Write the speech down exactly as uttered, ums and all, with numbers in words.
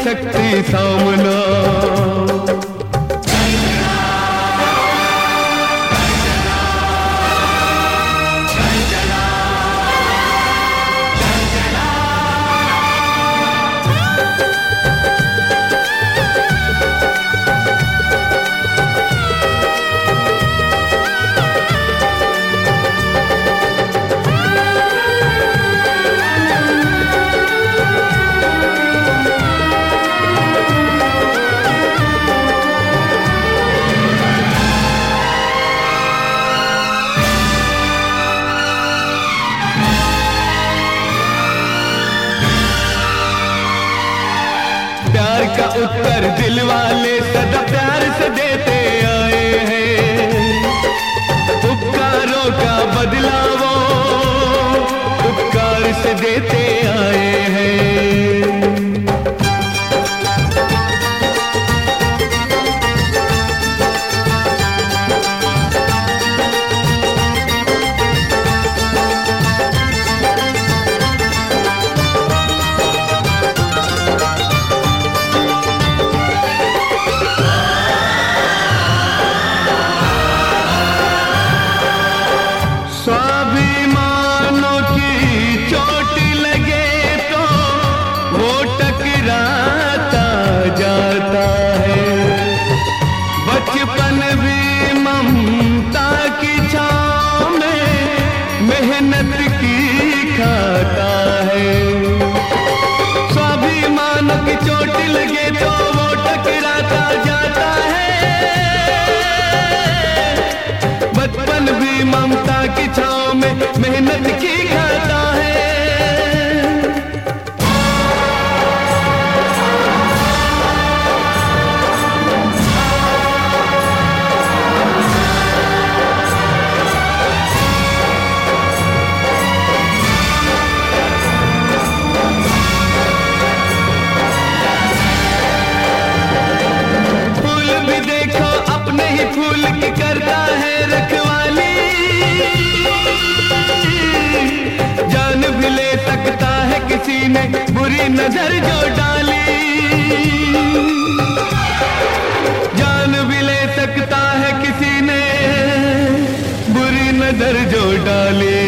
सकती सामना। प्यार का उत्तर दिल वाले सदा प्यार से देते आए हैं। उपकारों का बदला वो उपकार से देते आए हैं। स्वाभिमानों की चोट लगे तो वो टकराता जाता है। बचपन भी ममता की छाँव में मेहनत की खाता है। स्वाभिमानों की चोट लगे तो वो टकराता जाता है। बचपन भी ममता की छाँव में मेहनत की खाता है। फूल भी देखो अपने ही फूल की करता है रखवाली। जान भी ले सकता है किसी ने बुरी नजर जो डाली। जान भी ले सकता है किसी ने बुरी नजर जो डाली।